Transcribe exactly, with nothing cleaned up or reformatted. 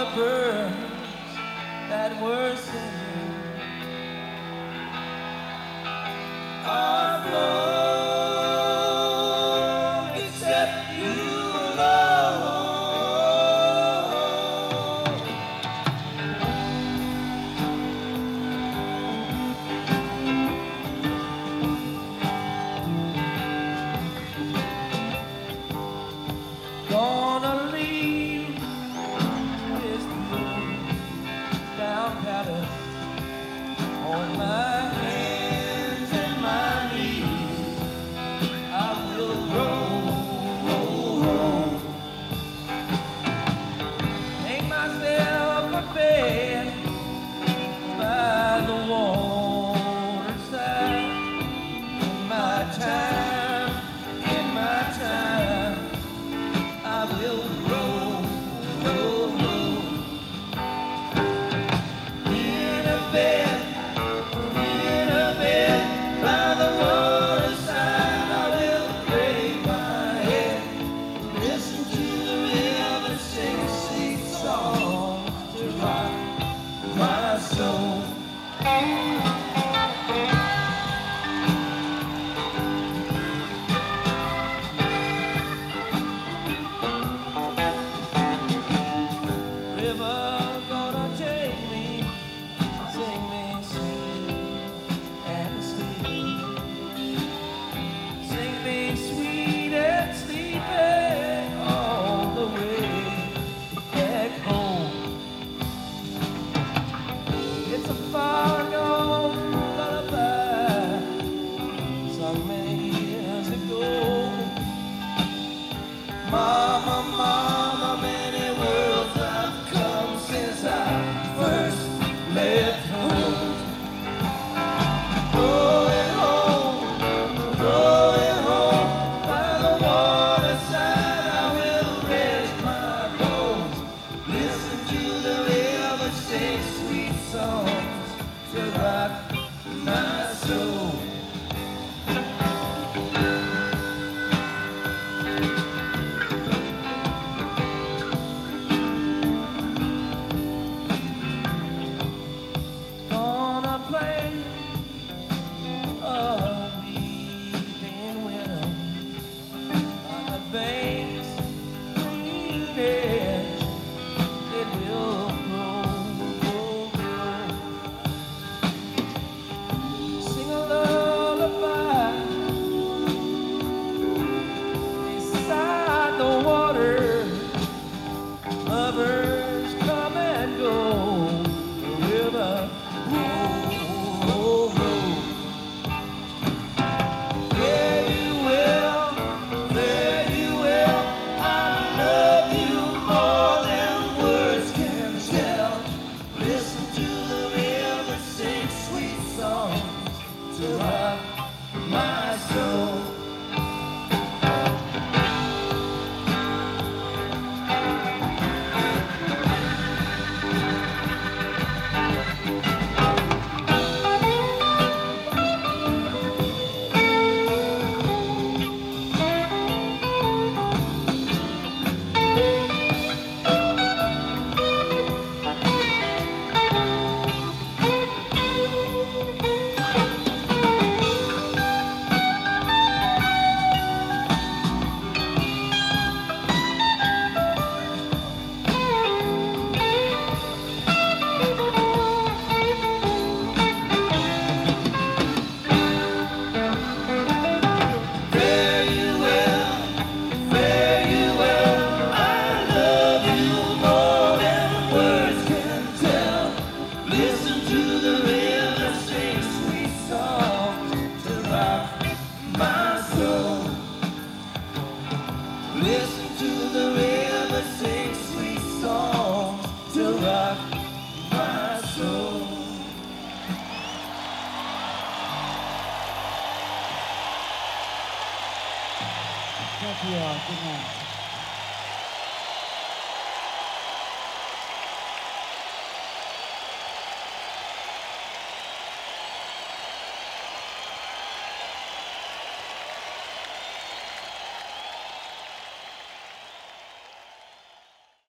birds that were singing are flown except you alone. Gonna leave this blue down pattern on my hands and my knees. I will roll, roll, roll. Make myself a bed by the waterside. In my time, in my time, I will roll, roll, roll. In a bed, in a bed by the waterside, I will break my head, listen to the river sing sweet songs to rock my soul. River gonna take me, sing me sweet and sleep. Sing me sweet and sleepy all the way back home. It's a far gone lullaby sung many years ago. Mama, mama, many worlds I've come since I first left home. Going home, going home by the waterside, I will rest my bones. Listen to the river sing sweet songs to rock my soul. Gonna play a weeping willow on the banks green edge. It will grow, grow, grow. Sing a lullaby beside the water. Lovers come and go. The river roll, roll, roll. Fare you well, fare you well. I love you more than words can tell. Listen to the river sing sweet songs to rock my soul. Fare you well, fare you well. I love you more than words can tell. Listen to the river sing sweet songs to rock my soul. Listen to the river sing sweet songs to rock my soul. Thank you all. Good night.